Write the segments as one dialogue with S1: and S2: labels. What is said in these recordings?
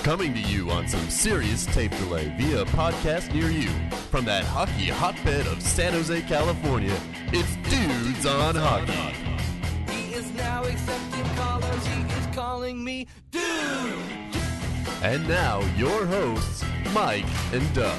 S1: Coming to you on some serious tape delay via a podcast near you. From that hockey hotbed of San Jose, California, it's Dudes on Hockey.
S2: He is now accepting callers. He is calling me Dude.
S1: And now, your hosts, Mike and Doug.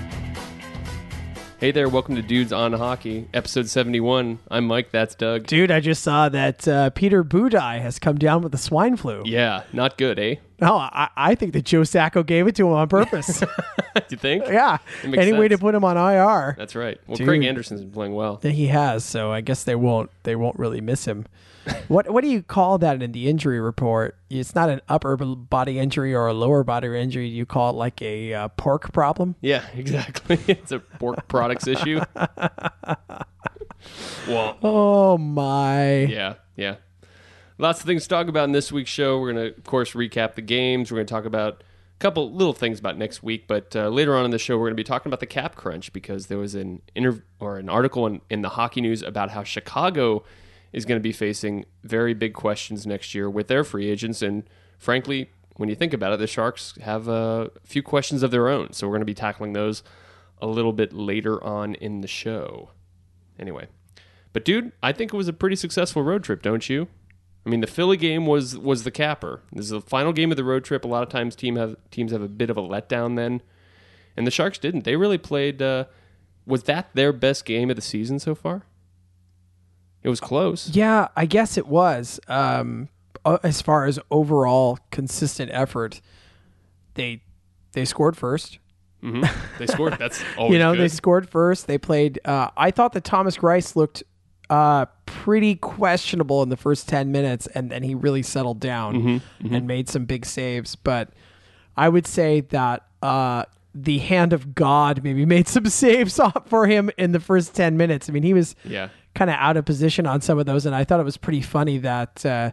S3: Hey there, welcome to Dudes on Hockey, episode 71. I'm Mike, that's Doug.
S4: Dude, I just saw that Peter Budaj has come down with the swine flu.
S3: Yeah, not good, eh?
S4: No, I think that Joe Sacco gave it to him on purpose.
S3: Do you think?
S4: Yeah.
S3: It makes
S4: Any way to
S3: sense.
S4: put him on IR.
S3: That's right. Well,
S4: Dude.
S3: Craig Anderson's been playing well.
S4: He has, so I guess they won't really miss him. What do you call that in the injury report? It's not an upper body injury or a lower body injury. You call it like a pork problem?
S3: Yeah, exactly. It's a pork products issue. Well,
S4: Oh, my.
S3: yeah. Lots of things to talk about in this week's show. We're going to, of course, recap the games. We're going to talk about a couple little things about next week, but later on in the show, we're going to be talking about the cap crunch because there was an article in the Hockey News about how Chicago is going to be facing very big questions next year with their free agents. And frankly, when you think about it, the Sharks have a few questions of their own. So we're going to be tackling those a little bit later on in the show. Anyway, but dude, I think it was a pretty successful road trip, don't you? I mean, the Philly game was the capper. This is the final game of the road trip. A lot of times teams have a bit of a letdown then. And the Sharks didn't. They really played... was that their best game of the season so far? It was close.
S4: Yeah, I guess it was. As far as overall consistent effort, they scored first.
S3: Mm-hmm. They scored. That's always good.
S4: They scored first. They played. I thought that Thomas Greiss looked pretty questionable in the first 10 minutes, and then he really settled down and made some big saves. But I would say that the hand of God maybe made some saves for him in the first 10 minutes. I mean, he was kind of out of position on some of those, and I thought it was pretty funny that the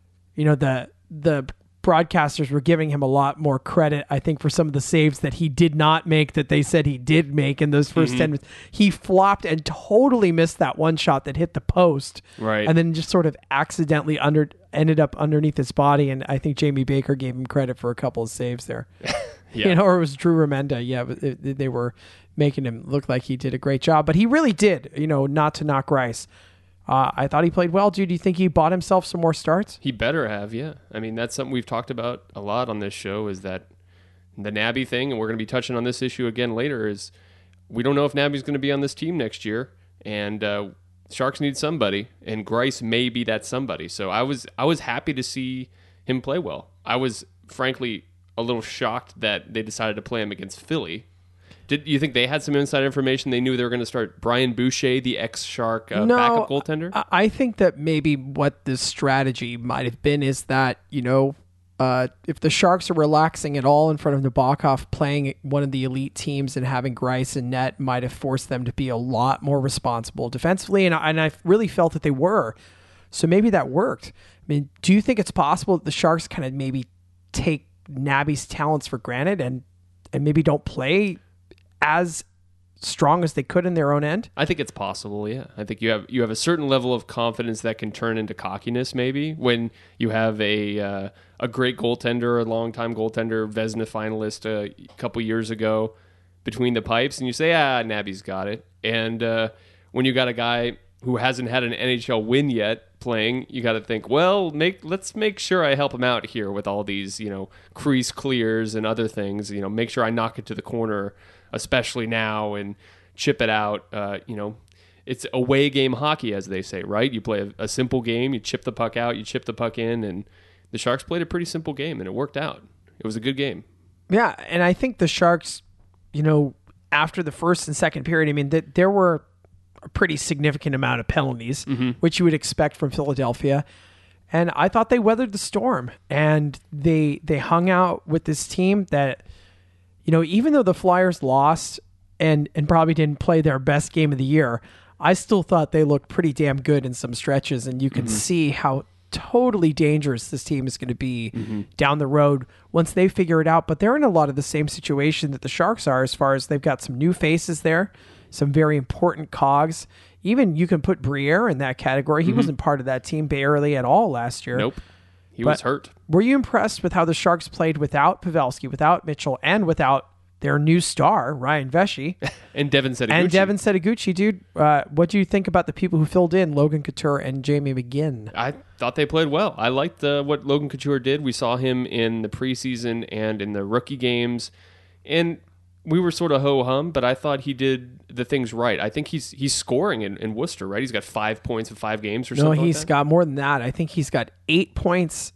S4: broadcasters were giving him a lot more credit, I think, for some of the saves that he did not make that they said he did make in those first 10 minutes. He flopped and totally missed that one shot that hit the post.
S3: Right.
S4: And then just sort of accidentally ended up underneath his body. And I think Jamie Baker gave him credit for a couple of saves there.
S3: Yeah.
S4: Or it was Drew Remenda. Yeah, but they were making him look like he did a great job. But he really did, not to knock Rice. I thought he played well. Do you think he bought himself some more starts?
S3: He better have, yeah. I mean, that's something we've talked about a lot on this show is that the Nabby thing, and we're going to be touching on this issue again later, is we don't know if Nabby's going to be on this team next year, and Sharks need somebody, and Greiss may be that somebody. So I was happy to see him play well. I was, frankly, a little shocked that they decided to play him against Philly. Did you think they had some inside information? They knew they were going to start Brian Boucher, the ex-Shark backup goaltender?
S4: I think that maybe what the strategy might have been is that, if the Sharks are relaxing at all in front of Nabokov, playing one of the elite teams and having Greiss and net might have forced them to be a lot more responsible defensively, and I really felt that they were. So maybe that worked. I mean, do you think it's possible that the Sharks kind of maybe take Nabby's talents for granted and maybe don't play as strong as they could in their own end?
S3: I think it's possible, yeah. I think you have a certain level of confidence that can turn into cockiness maybe when you have a great goaltender, a long-time goaltender, Vezina finalist a couple years ago between the pipes, and you say, Nabby's got it. And when you got a guy who hasn't had an NHL win yet playing, you got to think, well, let's make sure I help him out here with all these, crease clears and other things, make sure I knock it to the corner, especially now, and chip it out. It's away game hockey, as they say, right? You play a simple game, you chip the puck out, you chip the puck in, and the Sharks played a pretty simple game, and it worked out. It was a good game.
S4: Yeah, and I think the Sharks, after the first and second period, I mean, there were a pretty significant amount of penalties, which you would expect from Philadelphia. And I thought they weathered the storm, and they hung out with this team that, even though the Flyers lost and probably didn't play their best game of the year, I still thought they looked pretty damn good in some stretches, and you can see how totally dangerous this team is going to be down the road once they figure it out. But they're in a lot of the same situation that the Sharks are, as far as they've got some new faces there, some very important cogs. Even you can put Briere in that category. He wasn't part of that team barely at all last year.
S3: Nope. He was hurt.
S4: Were you impressed with how the Sharks played without Pavelski, without Mitchell, and without their new star, Ryan Vesey?
S3: And Devin Setoguchi.
S4: Dude. What do you think about the people who filled in, Logan Couture and Jamie McGinn?
S3: I thought they played well. I liked what Logan Couture did. We saw him in the preseason and in the rookie games, and we were sort of ho-hum, but I thought he did the things right. I think he's scoring in Worcester, right? He's got 5 points in 5 games or something like that.
S4: No, he's got more than that. I think he's got 8 points.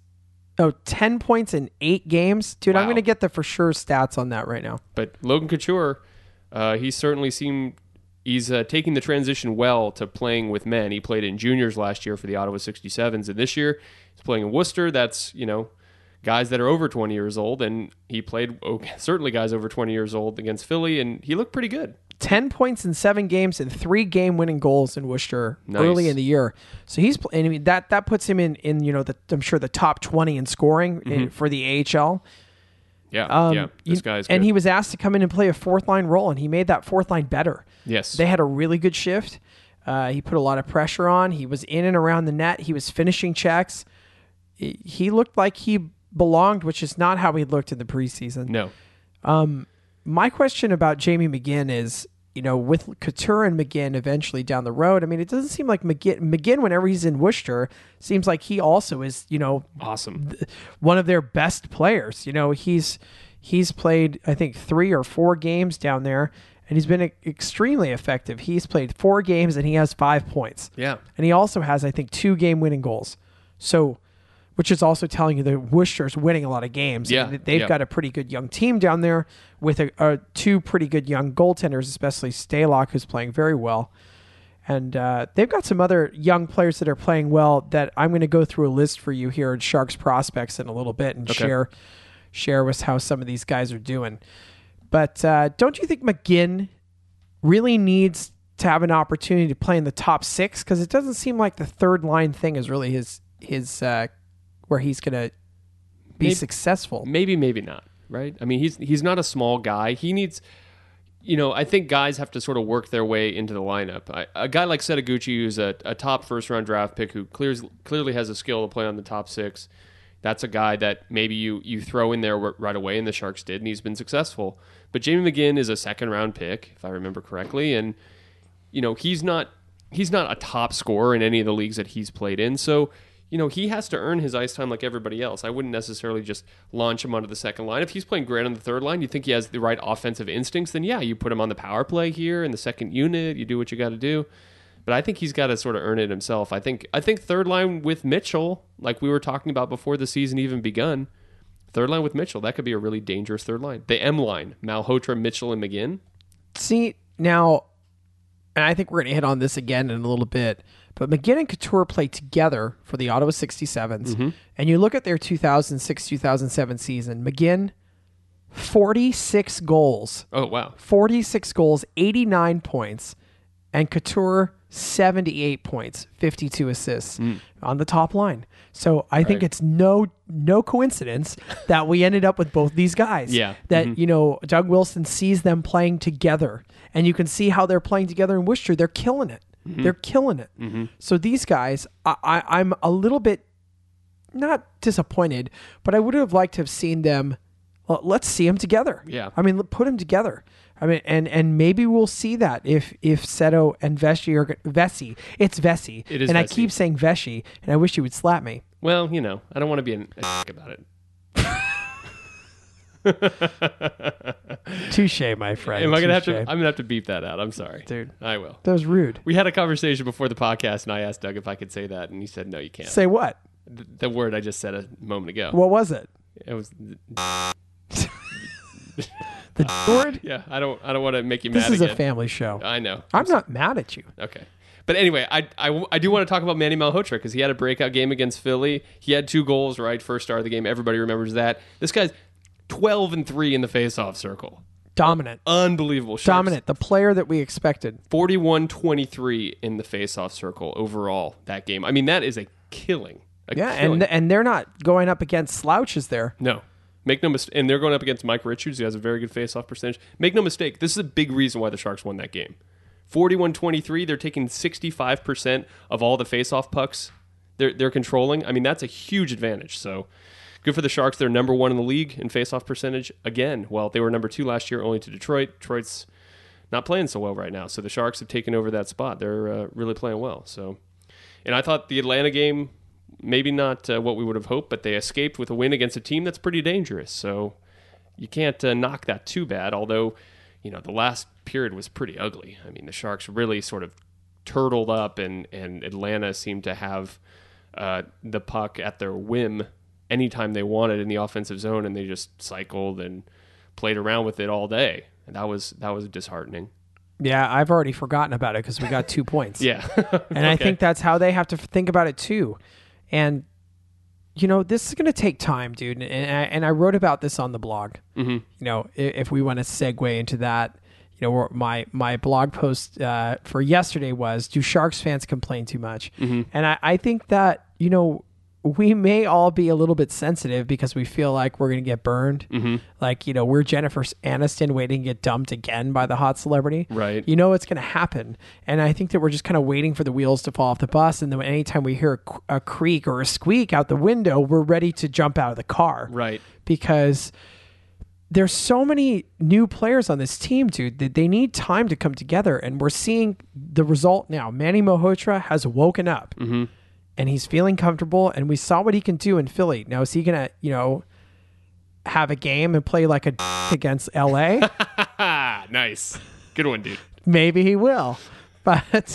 S4: 10 points in 8 games. Dude,
S3: Wow.
S4: I'm going to get the for sure stats on that right now.
S3: But Logan Couture, he certainly he's taking the transition well to playing with men. He played in juniors last year for the Ottawa 67s, and this year he's playing in Worcester. That's, guys that are over 20 years old, and he played certainly guys over 20 years old against Philly, and he looked pretty good.
S4: 10 points in 7 games and 3 game-winning goals in Worcester early in the year. So he's I mean that puts him in I'm sure the top 20 in scoring for the AHL.
S3: Yeah, this guy's good.
S4: And he was asked to come in and play a fourth line role, and he made that fourth line better.
S3: Yes,
S4: they had a really good shift. He put a lot of pressure on. He was in and around the net. He was finishing checks. He looked like he belonged, which is not how he looked in the preseason.
S3: No.
S4: My question about Jamie McGinn is, with Couture and McGinn eventually down the road, I mean, it doesn't seem like McGinn, whenever he's in Worcester, seems like he also is,
S3: awesome,
S4: one of their best players. He's played, I think, 3 or 4 games down there, and he's been extremely effective. He's played 4 games, and he has 5 points.
S3: Yeah.
S4: And he also has, I think, 2 game-winning goals. So, which is also telling you that Worcester's winning a lot of games.
S3: Yeah,
S4: They've got a pretty good young team down there with 2 pretty good young goaltenders, especially Stalock, who's playing very well. And they've got some other young players that are playing well that I'm going to go through a list for you here at Sharks Prospects in a little bit and share with how some of these guys are doing. But don't you think McGinn really needs to have an opportunity to play in the top 6? Because it doesn't seem like the third line thing is really his where he's going to be successful.
S3: Maybe not, right? I mean, he's not a small guy. He needs, I think guys have to sort of work their way into the lineup. A guy like Setoguchi, who's a top first-round draft pick who clearly has a skill to play on the top 6, that's a guy that maybe you throw in there right away, and the Sharks did, and he's been successful. But Jamie McGinn is a second-round pick, if I remember correctly, and he's not a top scorer in any of the leagues that he's played in, so he has to earn his ice time like everybody else. I wouldn't necessarily just launch him onto the second line. If he's playing great on the third line, you think he has the right offensive instincts, then yeah, you put him on the power play here in the second unit, you do what you got to do. But I think he's got to sort of earn it himself. I think third line with Mitchell, like we were talking about before the season even begun, third line with Mitchell, that could be a really dangerous third line. The M line, Malhotra, Mitchell, and McGinn.
S4: See, now, and I think we're going to hit on this again in a little bit, but McGinn and Couture played together for the Ottawa 67s, and you look at their 2006-2007 season, McGinn, 46 goals.
S3: Oh, wow.
S4: 46 goals, 89 points, and Couture, 78 points, 52 assists on the top line. So I think it's no coincidence that we ended up with both these guys.
S3: Yeah.
S4: That, Doug Wilson sees them playing together, and you can see how they're playing together in Worcester. They're killing it. They're killing it. So these guys, I'm a little bit not disappointed, but I would have liked to have seen them. Well, let's see them together.
S3: Yeah.
S4: I mean, put them together. I mean, and maybe we'll see that if Seto and Vesey are Vesey. It's Vesey.
S3: It is
S4: and
S3: Vesey.
S4: I keep saying Vesey, and I wish you would slap me.
S3: Well, I don't want to be a dick about it.
S4: Touche, my friend.
S3: Am I gonna have
S4: Touche.
S3: to? I'm gonna have to beep that out. I'm sorry,
S4: Dude.
S3: I will.
S4: That was rude.
S3: We had a conversation before the podcast, and I asked Doug if I could say that, and he said, "No, you can't."
S4: Say what?
S3: The word I just said a moment ago.
S4: What was it?
S3: It was.
S4: The word?
S3: Yeah, I don't want to make you
S4: This
S3: mad
S4: is
S3: again.
S4: a family show.
S3: I know.
S4: I'm not mad at you.
S3: Okay. But anyway, I do want to talk about Manny Malhotra because he had a breakout game against Philly. He had 2 goals, right? First star of the game. Everybody remembers that. This guy's 12-3 in the faceoff circle.
S4: Dominant.
S3: Unbelievable. Sharks,
S4: Dominant. The player that we expected.
S3: 41-23 in the faceoff circle overall that game. I mean, that is a killing.
S4: And they're not going up against slouches there.
S3: No. Make no mistake. And they're going up against Mike Richards, who has a very good faceoff percentage. Make no mistake. This is a big reason why the Sharks won that game. 41-23. They're taking 65% of all the faceoff pucks they're controlling, I mean, that's a huge advantage. So good for the Sharks. They're number 1 in the league in faceoff percentage again. Well, they were number 2 last year, only to Detroit. Detroit's not playing so well right now, so the Sharks have taken over that spot. They're really playing well. So, and I thought the Atlanta game, maybe not what we would have hoped, but they escaped with a win against a team that's pretty dangerous. So you can't knock that too bad, although, the last period was pretty ugly. I mean, the Sharks really sort of turtled up, and Atlanta seemed to have the puck at their whim anytime they wanted in the offensive zone, and they just cycled and played around with it all day. And that was disheartening. Yeah,
S4: I've already forgotten about it because we got 2 points.
S3: Yeah.
S4: And okay. I think that's how they have to think about it too. And, this is going to take time, dude. And I wrote about this on the blog. Mm-hmm. If we want to segue into that, my blog post for yesterday was, do Sharks fans complain too much? Mm-hmm. And I think that, we may all be a little bit sensitive because we feel like we're going to get burned. Mm-hmm. Like, we're Jennifer Aniston waiting to get dumped again by the hot celebrity.
S3: Right.
S4: It's going to happen. And I think that we're just kind of waiting for the wheels to fall off the bus. And then anytime we hear a creak or a squeak out the window, we're ready to jump out of the car.
S3: Right.
S4: Because there's so many new players on this team, dude, that they need time to come together. And we're seeing the result now. Manny Malhotra has woken up. Mm-hmm. And he's feeling comfortable, and we saw what he can do in Philly. Now, is he going to, have a game and play like a against LA?
S3: Nice. Good one, dude.
S4: Maybe he will. But,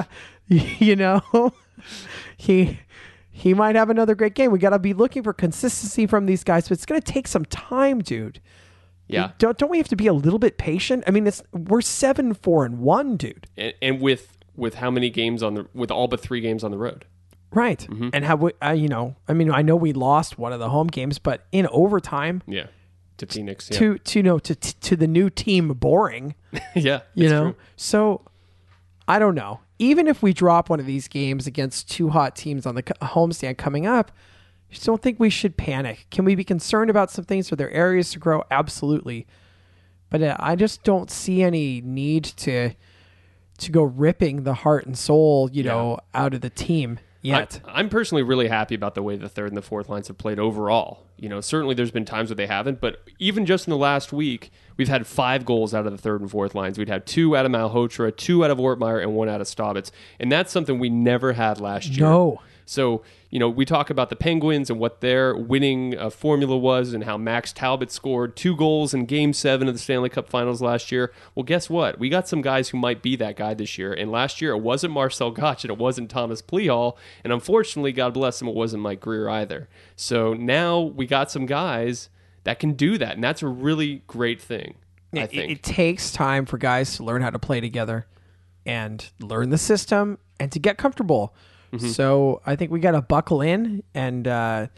S4: he might have another great game. We got to be looking for consistency from these guys, but it's going to take some time, dude.
S3: Yeah.
S4: Don't we have to be a little bit patient? I mean, we're 7-4-1, dude.
S3: And with how many games with all but 3 games on the road?
S4: Right. Mm-hmm. And have we, I know we lost one of the home games, but in overtime.
S3: Yeah. To Phoenix. Yeah.
S4: To the new team boring.
S3: Yeah.
S4: True. So I don't know. Even if we drop one of these games against 2 hot teams on the homestand coming up, I just don't think we should panic. Can we be concerned about some things? Are there areas to grow? Absolutely. But I just don't see any need to go ripping the heart and soul, out of the team. Yet.
S3: I'm personally really happy about the way the third and the fourth lines have played overall. Certainly there's been times where they haven't, but even just in the last week, we've had 5 goals out of the third and fourth lines. We'd had 2 out of Malhotra, 2 out of Ortmeyer, and 1 out of Staubitz. And that's something we never had last year.
S4: No.
S3: So, we talk about the Penguins and what their winning formula was and how Max Talbot scored 2 goals in Game 7 of the Stanley Cup Finals last year. Well, guess what? We got some guys who might be that guy this year. And last year, it wasn't Marcel Gottsch and it wasn't Thomas Plehal. And unfortunately, God bless him, it wasn't Mike Greer either. So now we got some guys that can do that. And that's a really great thing, I think.
S4: It takes time for guys to learn how to play together and learn the system and to get comfortable. Mm-hmm. So I think we got to buckle in and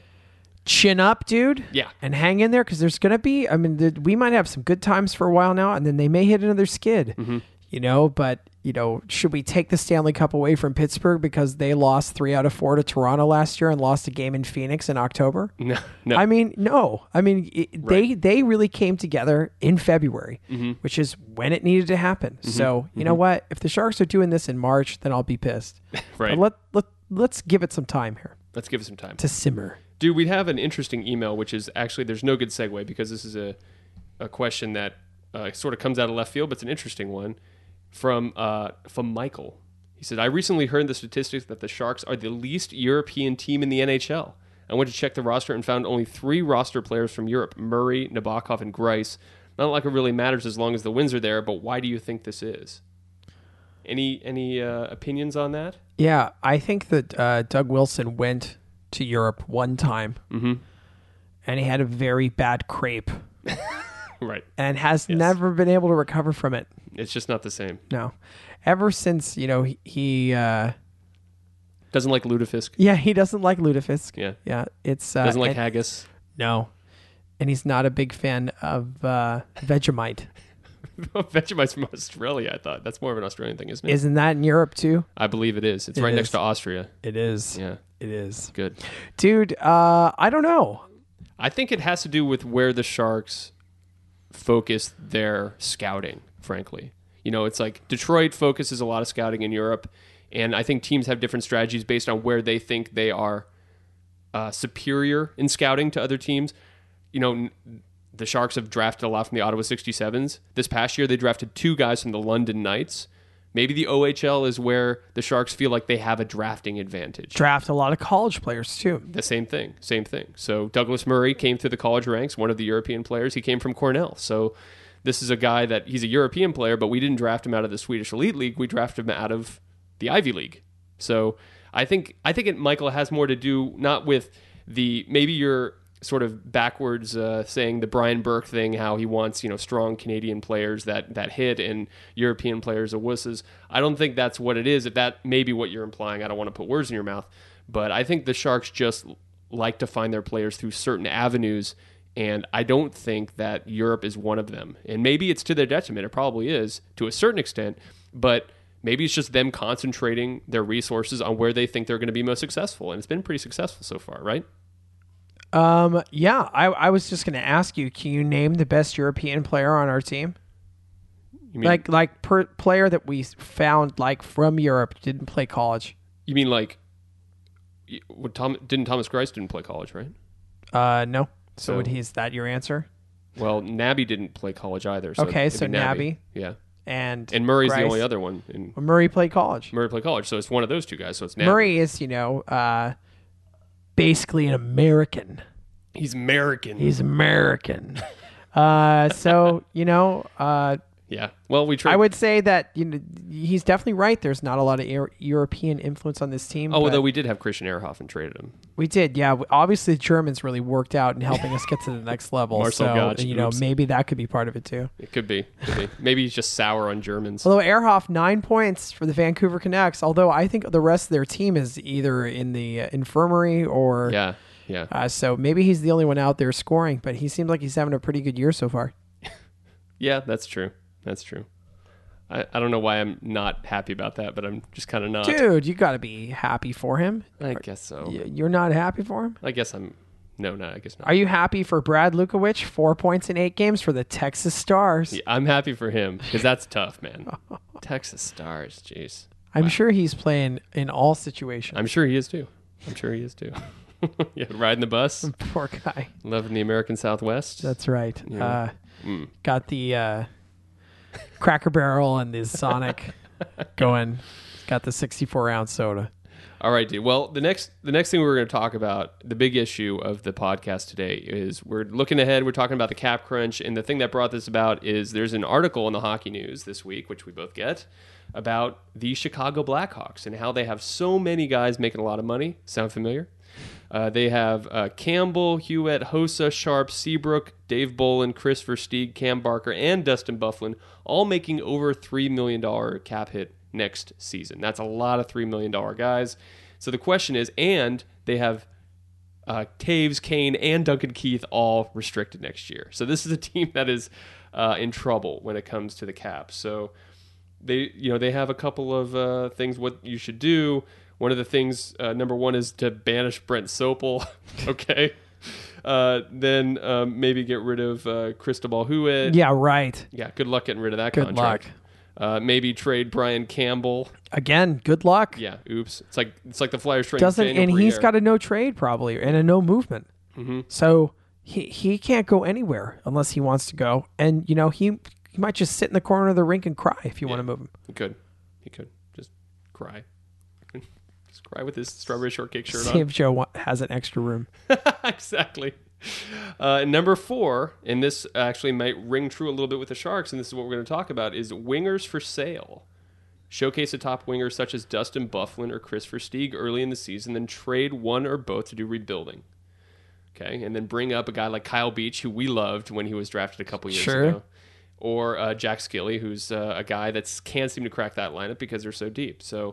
S4: chin up, dude.
S3: Yeah.
S4: And hang in there because there's going to be, we might have some good times for a while now, and then they may hit another skid, but, should we take the Stanley Cup away from Pittsburgh because they lost 3 out of 4 to Toronto last year and lost a game in Phoenix in October?
S3: No.
S4: No.
S3: Right.
S4: They really came together in February, which is when it needed to happen. Mm-hmm. So, you know what? If the Sharks are doing this in March, then I'll be pissed.
S3: Right.
S4: But let's give it some time here.
S3: Let's give it some time.
S4: To simmer.
S3: Dude, we have an interesting email, which is actually, there's no good segue because this is a question that sort of comes out of left field, but it's an interesting one. From Michael. He said, I recently heard the statistics that the Sharks are the least European team in the NHL. I went to check the roster and found only 3 roster players from Europe, Murray, Nabokov, and Greiss. Not like it really matters as long as the wins are there, but why do you think this is? Any opinions on that?
S4: Yeah, I think that Doug Wilson went to Europe one time, and he had a very bad crepe.
S3: Right.
S4: And has never been able to recover from it.
S3: It's just not the same.
S4: No. Ever since, he
S3: doesn't like lutefisk.
S4: Yeah, he doesn't like lutefisk.
S3: Yeah.
S4: Yeah. It's
S3: doesn't like haggis.
S4: No. And he's not a big fan of Vegemite.
S3: Vegemite's from Australia, I thought. That's more of an Australian thing, isn't it?
S4: Isn't that in Europe too?
S3: I believe it is. It's right next to Austria.
S4: It is.
S3: Yeah.
S4: It is.
S3: Good.
S4: Dude, I don't know.
S3: I think it has to do with where the Sharks focus their scouting, frankly. It's like Detroit focuses a lot of scouting in Europe, And I think teams have different strategies based on where they think they are superior in scouting to other teams. The Sharks have drafted a lot from the Ottawa 67s. This past year, they drafted 2 guys from the London Knights. Maybe the OHL is where the Sharks feel like they have a drafting advantage.
S4: Draft a lot of college players, too.
S3: The same thing. So Douglas Murray came through the college ranks, one of the European players. He came from Cornell. So this is a guy that he's a European player, but we didn't draft him out of the Swedish Elite League. We drafted him out of the Ivy League. So I think Michael has more to do not with maybe you're sort of backwards saying the Brian Burke thing, how he wants strong Canadian players that hit and European players are wusses. I don't think that's what it is. If that may be what you're implying, I don't want to put words in your mouth, but I think the Sharks just like to find their players through certain avenues, and I don't think that Europe is one of them. And maybe it's to their detriment. It probably is to a certain extent, but maybe it's just them concentrating their resources on where they think they're going to be most successful, and it's been pretty successful so far, right?
S4: Yeah, I was just going to ask you, can you name the best European player on our team?
S3: You mean,
S4: player that we found from Europe, didn't play college.
S3: You mean Thomas Greiss didn't play college, right?
S4: No. So is that your answer?
S3: Well, Nabby didn't play college either. So
S4: okay, so Nabby.
S3: Yeah.
S4: And
S3: Murray's
S4: Greiss.
S3: the only other one.
S4: Murray played college.
S3: So it's one of those two guys. So it's Nabby.
S4: Murray is, basically an American.
S3: He's American. Yeah. Well, we tried.
S4: I would say that he's definitely right. There's not a lot of European influence on this team.
S3: Although we did have Christian Ehrhoff and traded him.
S4: We did, yeah. Obviously, the Germans really worked out in helping us get to the next level.
S3: Marcel Gotch,
S4: maybe that could be part of it too.
S3: It could be. Maybe he's just sour on Germans.
S4: Although Ehrhoff, 9 points for the Vancouver Canucks. Although I think the rest of their team is either in the infirmary or
S3: yeah.
S4: So maybe he's the only one out there scoring. But he seems like he's having a pretty good year so far.
S3: Yeah, that's true. I don't know why I'm not happy about that, but I'm just kind of not.
S4: Dude, you got to be happy for him.
S3: I guess so.
S4: You're not happy for him?
S3: I guess I'm. No, I guess not.
S4: Are you happy for Brad Lukowich? 4 points in 8 games for the Texas Stars.
S3: Yeah, I'm happy for him because that's tough, man. Texas Stars, jeez.
S4: I'm sure he's playing in all situations.
S3: I'm sure he is too. Yeah, riding the bus.
S4: Poor guy.
S3: Loving the American Southwest.
S4: That's right.
S3: Yeah.
S4: Got the Cracker Barrel and the Sonic going. Got the 64-ounce soda.
S3: All right, dude. Well, the next thing we're going to talk about, the big issue of the podcast today, is we're looking ahead. We're talking about the cap crunch, and the thing that brought this about is there's an article in the Hockey News this week, which we both get, about the Chicago Blackhawks and how they have so many guys making a lot of money. Sound familiar? They have Campbell, Hewitt, Hossa, Sharp, Seabrook, Dave Bolin, Chris Versteeg, Cam Barker, and Dustin Byfuglien, all making over $3 million cap hit next season. That's a lot of $3 million guys. So the question is, and they have Taves, Kane, and Duncan Keith all restricted next year. So this is a team that is in trouble when it comes to the cap. So they have a couple of things what you should do. One of the things, number one, is to banish Brent Sopel. Okay. Then maybe get rid of Cristobal Hewitt.
S4: Yeah, right.
S3: Yeah, good luck getting rid of that
S4: good
S3: contract.
S4: Luck.
S3: Maybe trade Brian Campbell.
S4: Again, good luck.
S3: Yeah, oops. It's like the Flyers trading Daniel
S4: and
S3: Briere.
S4: he's got a no trade probably and a no movement.
S3: Mm-hmm.
S4: So he can't go anywhere unless he wants to go. And he might just sit in the corner of the rink and cry if you want to move him.
S3: He could just cry. Just cry with his strawberry shortcake shirt
S4: See
S3: on.
S4: if Joe has an extra room.
S3: Exactly. Number 4, and this actually might ring true a little bit with the Sharks, and this is what we're going to talk about, is wingers for sale. Showcase a top winger such as Dustin Byfuglien or Chris Versteeg early in the season, then trade one or both to do rebuilding. Okay, and then bring up a guy like Kyle Beach, who we loved when he was drafted a couple years ago. Or Jack Skilly, who's a guy that can't seem to crack that lineup because they're so deep. So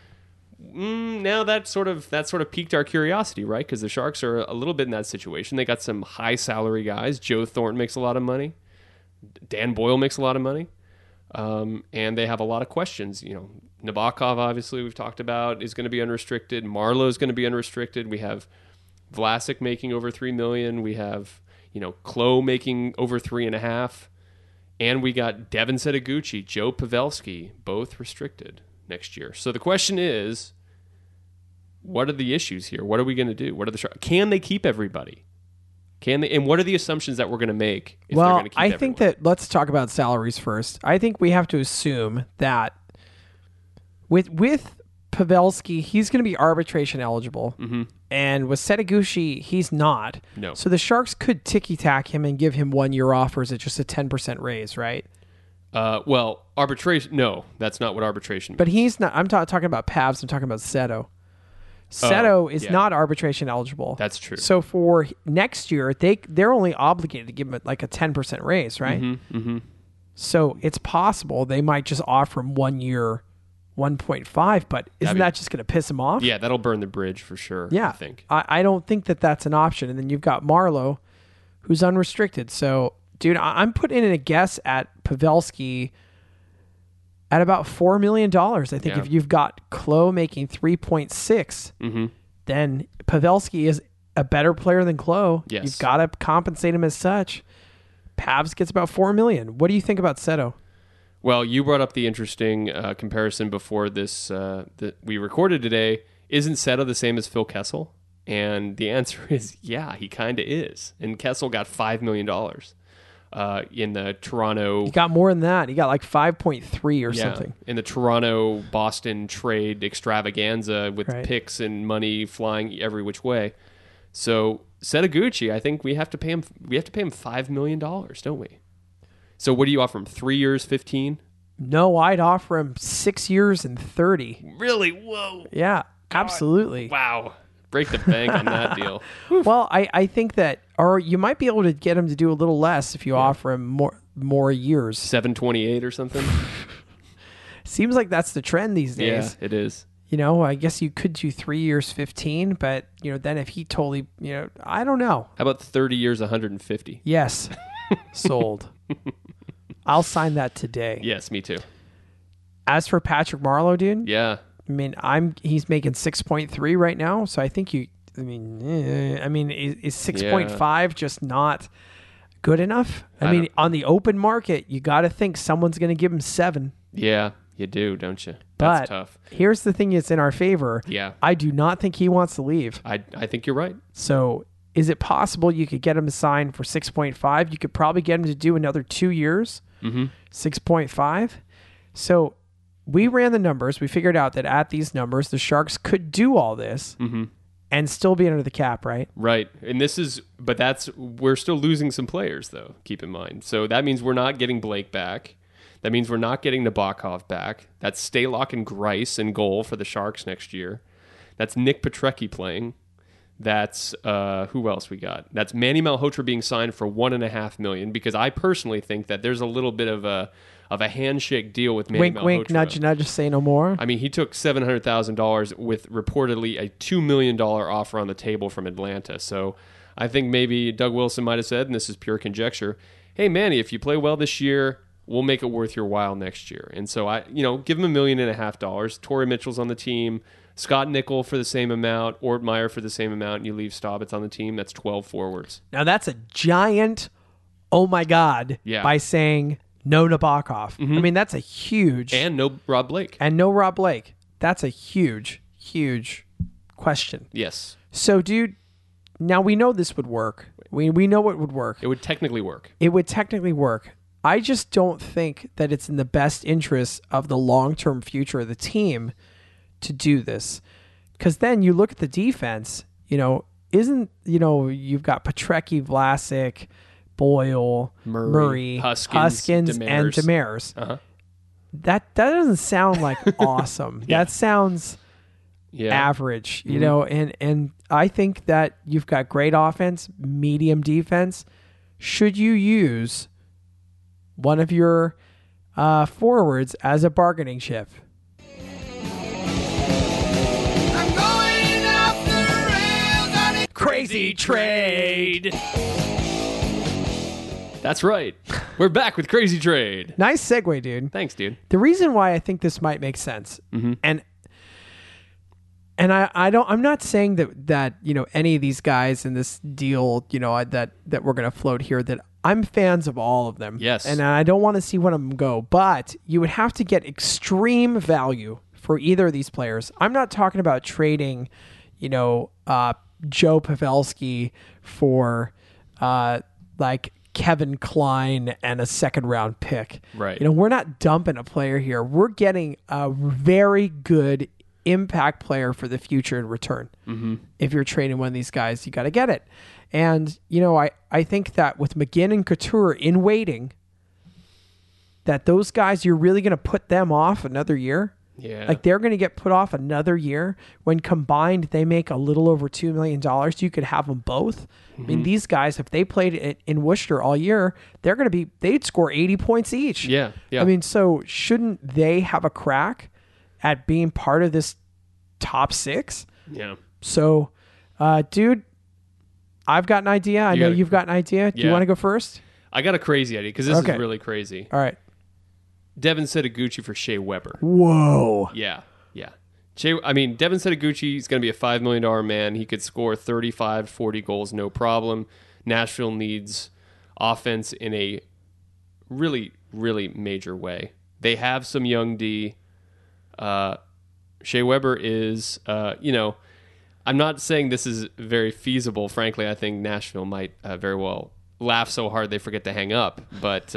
S3: now that sort of piqued our curiosity, right? Because the Sharks are a little bit in that situation. They got some high salary guys. Joe Thornton makes a lot of money. Dan Boyle makes a lot of money. And they have a lot of questions. Nabokov, obviously, we've talked about, is going to be unrestricted. Marleau is going to be unrestricted. We have Vlasic making over $3 million. We have, Klo making over $3.5 million. And we got Devin Setoguchi, Joe Pavelski, both restricted. next year. So the question is, what are the issues here? What are we going to do? What are the can they keep everybody? Can they? And what are the assumptions that we're going to make if they're
S4: Well,
S3: going to keep
S4: I
S3: everyone?
S4: think that let's talk about salaries first. I think we have to assume that with Pavelski, he's going to be arbitration eligible. Mm-hmm. And with Setaguchi, he's not.
S3: No.
S4: So the Sharks could ticky-tack him and give him 1 year offers at just a 10% raise, right?
S3: Well, arbitration. No, that's not what arbitration means.
S4: But he's not. I'm talking about Pavs. I'm talking about Seto. Seto is
S3: yeah.
S4: not arbitration eligible.
S3: That's true.
S4: So for next year, they're only obligated to give him like a 10% raise, right?
S3: Mm-hmm.
S4: So it's possible they might just offer him 1 year, 1.5. But isn't that just going to piss him off?
S3: Yeah, that'll burn the bridge for sure.
S4: Yeah,
S3: I think.
S4: I don't think that that's an option. And then you've got Marlowe, who's unrestricted. So, dude, I'm putting in a guess at Pavelski at about $4 million. I think
S3: Yeah.
S4: if you've got Klo making 3.6, then Pavelski is a better player than Klo.
S3: Yes.
S4: You've got to compensate him as such. Pavs gets about $4 million. What do you think about Seto?
S3: Well, you brought up the interesting comparison before this that we recorded today. Isn't Seto the same as Phil Kessel? And the answer is, yeah, he kind of is. And Kessel got $5 million in the Toronto...
S4: He got more than that. He got like 5.3 or something.
S3: In the Toronto-Boston trade extravaganza with
S4: Right.
S3: picks and money flying every which way. So Setaguchi, I think we have to pay him $5 million, don't we? So what do you offer him? 3 years, 15?
S4: No, I'd offer him 6 years and 30.
S3: Really? Whoa.
S4: Yeah, absolutely.
S3: Wow. Break the bank on that deal.
S4: Well, I think that, or you might be able to get him to do a little less if you offer him more years.
S3: 728 or something?
S4: Seems like that's the trend these days.
S3: Yeah, it is.
S4: You know, I guess you could do 3 years, 15, but, you know, then if he totally, you know, I don't know.
S3: How about 30 years, 150?
S4: Yes. Sold. I'll sign that today.
S3: Yes, me too.
S4: As for Patrick Marleau, dude,
S3: Yeah.
S4: I mean, he's making 6.3 right now, so I think is 6.5 just not good enough? I mean, on the open market, you got to think someone's going to give him 7.
S3: Yeah, you do, don't you?
S4: But
S3: That's tough.
S4: here's the thing that's in our favor.
S3: Yeah.
S4: I do not think he wants to leave.
S3: I think you're right.
S4: So is it possible you could get him to sign for 6.5? You could probably get him to do another 2 years, 6.5. So we ran the numbers. We figured out that at these numbers, the Sharks could do all this and still be under the cap, right?
S3: Right. And we're still losing some players, though, keep in mind. So that means we're not getting Blake back. That means we're not getting Nabokov back. That's Stalock and Grice in goal for the Sharks next year. That's Nick Petrecki playing. That's who else we got? That's Manny Malhotra being signed for $1.5 million, because I personally think that there's a little bit of a handshake deal with Manny
S4: Wink,
S3: Malhotra.
S4: wink, nudge, nudge, say no more.
S3: I mean, he took $700,000 with reportedly a $2 million offer on the table from Atlanta. So I think maybe Doug Wilson might have said, and this is pure conjecture, hey, Manny, if you play well this year, we'll make it worth your while next year. And so give him $1.5 million. Torrey Mitchell's on the team. Scott Nickel for the same amount. Ort Meyer for the same amount. And you leave Staubitz on the team. That's 12 forwards.
S4: Now that's a giant, oh my God, by saying no Nabokov. I mean, that's a huge...
S3: And no Rob Blake.
S4: And no Rob Blake. That's a huge, huge question.
S3: Yes.
S4: So, dude, now we know this would work. We know it would work.
S3: It would technically work.
S4: It would technically work. I just don't think that it's in the best interest of the long-term future of the team to do this. Because then you look at the defense, you've got Petrecki, Vlasic, Boyle, Murray, Huskins and Demers.
S3: Uh-huh.
S4: That doesn't sound like awesome.
S3: Yeah.
S4: That sounds average, and I think that you've got great offense, medium defense. Should you use one of your forwards as a bargaining chip?
S2: I'm going off the rails on a
S3: Crazy trade. That's right. We're back with Crazy Trade.
S4: Nice segue, dude.
S3: Thanks, dude.
S4: The reason why I think this might make sense, and I'm not saying that any of these guys in this deal, that we're gonna float here, that I'm fans of all of them.
S3: Yes.
S4: And I don't want to see one of them go, but you would have to get extreme value for either of these players. I'm not talking about trading, Joe Pavelski for like Kevin Klein and a second round pick.
S3: Right.
S4: We're not dumping a player here. We're getting a very good impact player for the future in return. If you're trading one of these guys, you got to get it. And, I think that with McGinn and Couture in waiting, that those guys, you're really going to put them off another year.
S3: Yeah.
S4: Like they're going to get put off another year when combined they make a little over $2 million. You could have them both. I mean, these guys, if they played in Worcester all year, they'd score 80 points each.
S3: Yeah.
S4: I mean, so shouldn't they have a crack at being part of this top six?
S3: Yeah.
S4: So, dude, I've got an idea. I know you've got an idea. Do you want to go first?
S3: I got a crazy idea because this is really crazy.
S4: All right.
S3: Devin Setaguchi for Shea Weber.
S4: Whoa.
S3: Yeah. Devin Setaguchi is going to be a $5 million man. He could score 35, 40 goals, no problem. Nashville needs offense in a really, really major way. They have some young D. Shea Weber is, I'm not saying this is very feasible. Frankly, I think Nashville might very well laugh so hard they forget to hang up. But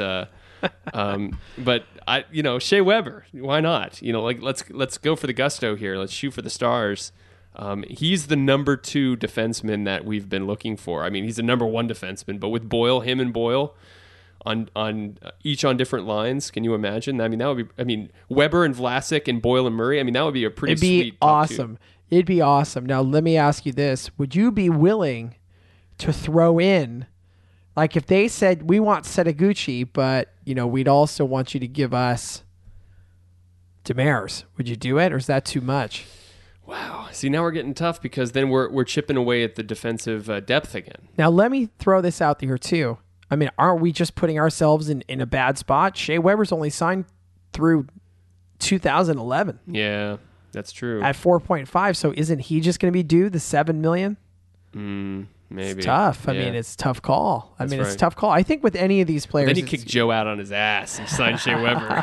S3: Shea Weber, why not? Let's go for the gusto here. Let's shoot for the stars. He's the number 2 defenseman that we've been looking for. I mean, he's the number 1 defenseman, but with him and Boyle on each on different lines, can you imagine? I mean, that would be. Weber and Vlasic and Boyle and Murray. I mean, that would be a pretty sweet.
S4: Awesome. It'd be awesome. Now, let me ask you this: would you be willing to throw in? Like if they said, we want Setaguchi, but, we'd also want you to give us Demers. Would you do it, or is that too much?
S3: Wow. See, now we're getting tough because then we're chipping away at the defensive depth again.
S4: Now, let me throw this out there, too. I mean, aren't we just putting ourselves in a bad spot? Shea Weber's only signed through 2011.
S3: Yeah, that's true.
S4: At 4.5, so isn't he just going to be due the $7 million?
S3: Maybe.
S4: It's tough. I mean, it's a tough call. It's a tough call. I think with any of these players...
S3: Then he kicked Joe out on his ass and signed Shea Weber.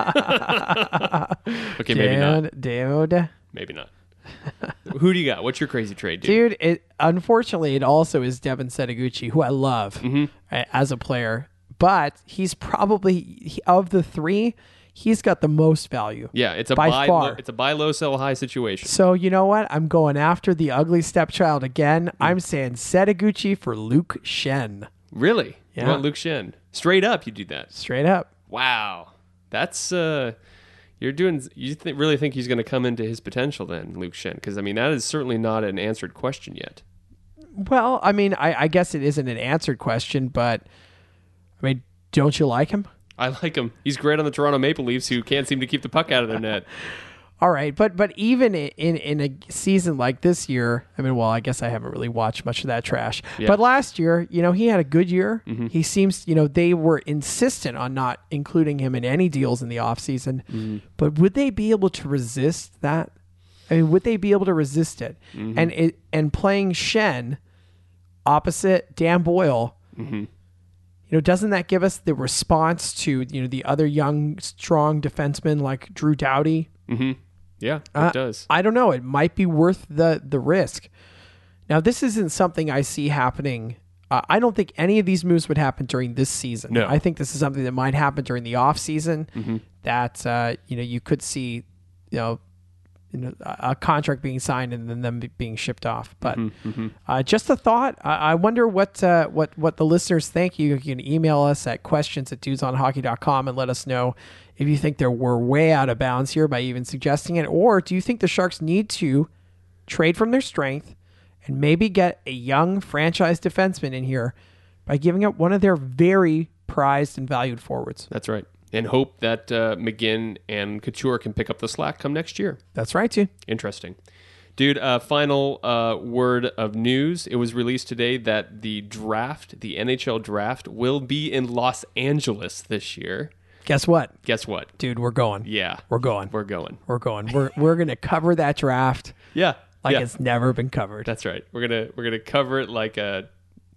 S3: Okay, maybe not.
S4: Dude.
S3: Maybe not. Who do you got? What's your crazy trade, dude?
S4: Unfortunately, it also is Devin Setaguchi, who I love as a player. But he's probably, of the three, he's got the most value.
S3: Yeah, it's a
S4: by far.
S3: It's a buy low, sell high situation.
S4: So you know what? I'm going after the ugly stepchild again. I'm saying Setaguchi for Luke Shen.
S3: Really?
S4: Yeah.
S3: You want Luke Shen? Straight up, you do that.
S4: Straight up.
S3: Wow. That's you're doing. Really think he's going to come into his potential then, Luke Shen? Because that is certainly not an answered question yet.
S4: Well, I guess it isn't an answered question, but don't you like him?
S3: I like him. He's great on the Toronto Maple Leafs, who can't seem to keep the puck out of their net.
S4: All right, but even in a season like this year, I guess I haven't really watched much of that trash. Yeah. But last year, he had a good year. Mm-hmm. He seems, they were insistent on not including him in any deals in the offseason. Mm-hmm. But would they be able to resist that? Would they be able to resist it? Mm-hmm. And playing Shen opposite Dan Boyle, doesn't that give us the response to, the other young, strong defensemen like Drew Doughty?
S3: Mm-hmm. Yeah, it does.
S4: I don't know. It might be worth the risk. Now, this isn't something I see happening. I don't think any of these moves would happen during this season.
S3: No.
S4: I think this is something that might happen during the off season. Mm-hmm. That you could see, a contract being signed and then them being shipped off. But just a thought. I wonder what the listeners think. You can email us at questions@dudesonhockey.com and let us know if you think we're way out of bounds here by even suggesting it, or do you think the Sharks need to trade from their strength and maybe get a young franchise defenseman in here by giving up one of their very prized and valued forwards?
S3: That's right. And hope that McGinn and Couture can pick up the slack come next year.
S4: That's right, too.
S3: Interesting. Dude, final word of news. It was released today that the NHL draft, will be in Los Angeles this year.
S4: Guess what?
S3: Dude,
S4: we're going.
S3: Yeah.
S4: We're going.
S3: We're going.
S4: We're going to cover that draft.
S3: Yeah.
S4: It's never been covered.
S3: That's right. We're gonna cover it like a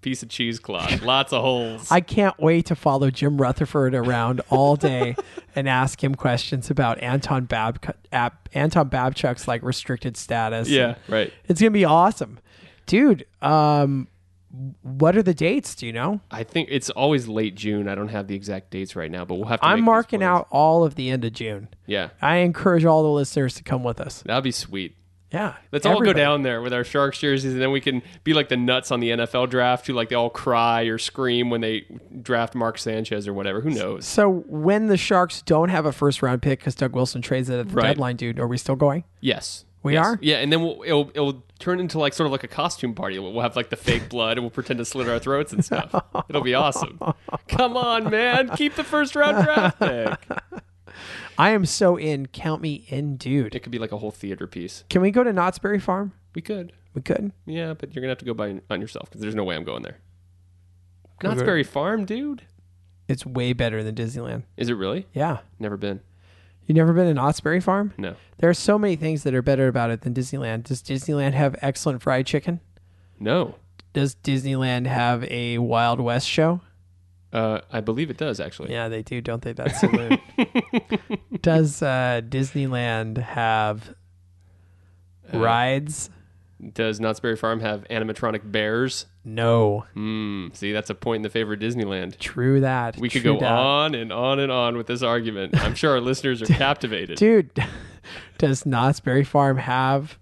S3: piece of cheesecloth. Lots of holes.
S4: I can't wait to follow Jim Rutherford around all day and ask him questions about Anton Babchuk's like restricted status.
S3: Yeah, right.
S4: It's going to be awesome. Dude, what are the dates? Do you know?
S3: I think it's always late June. I don't have the exact dates right now, but we'll have to
S4: I'm
S3: make these
S4: marking
S3: plans.
S4: out all of the end of June.
S3: Yeah.
S4: I encourage all the listeners to come with us.
S3: That'd be sweet.
S4: Yeah.
S3: Let's all go
S4: everybody.
S3: down there with our Sharks jerseys, and then we can be like the nuts on the NFL draft who like they all cry or scream when they draft Mark Sanchez or whatever. Who knows?
S4: So when the Sharks don't have a first round pick because Doug Wilson trades it at the
S3: Right.
S4: deadline, dude, are we still going?
S3: Yes.
S4: We
S3: Yes.
S4: are?
S3: Yeah, and then it'll turn into like sort of like a costume party. We'll have like the fake blood, and we'll pretend to slit our throats and stuff. It'll be awesome. Come on, man. Keep the first round draft pick.
S4: I am so in. Count me in, dude.
S3: It could be like a whole theater piece.
S4: Can we go to Knott's Berry Farm?
S3: We could.
S4: We could.
S3: Yeah, but you're going to have to go by on yourself because there's no way I'm going there.
S4: Could we
S3: Knott's
S4: go-
S3: Berry Farm, dude.
S4: It's way better than Disneyland.
S3: Is it really?
S4: Yeah.
S3: Never been.
S4: You never been to Knott's Berry Farm?
S3: No.
S4: There are so many things that are better about it than Disneyland. Does Disneyland have excellent fried chicken?
S3: No.
S4: Does Disneyland have a Wild West show?
S3: I believe it does, actually.
S4: Yeah, they do, don't they? That's saloon. Does Disneyland have rides?
S3: Does Knott's Berry Farm have animatronic bears?
S4: No.
S3: See, that's a point in the favor of Disneyland.
S4: True that.
S3: We could
S4: True
S3: go
S4: that.
S3: on and on and on with this argument. I'm sure our listeners are captivated.
S4: Dude, does Knott's Berry Farm have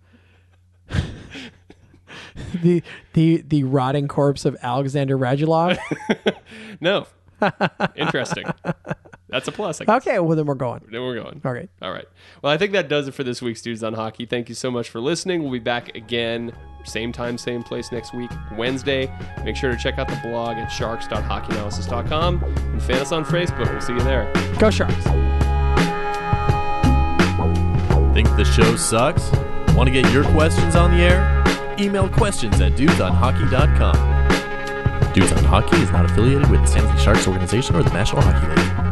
S4: the rotting corpse of Alexander Radulov?
S3: No. Interesting. That's a plus, I guess.
S4: Okay, well then we're going.
S3: Then we're going.
S4: Okay.
S3: All right. Well, I think that does it for this week's Dudes on Hockey. Thank you so much for listening. We'll be back again, same time, same place next week, Wednesday. Make sure to check out the blog at sharks.hockeyanalysis.com and fan us on Facebook. We'll see you there.
S4: Go Sharks.
S1: Think the show sucks? Want to get your questions on the air? Email questions at dudesonhockey.com. Dudes on Hockey is not affiliated with the San Jose Sharks organization or the National Hockey League.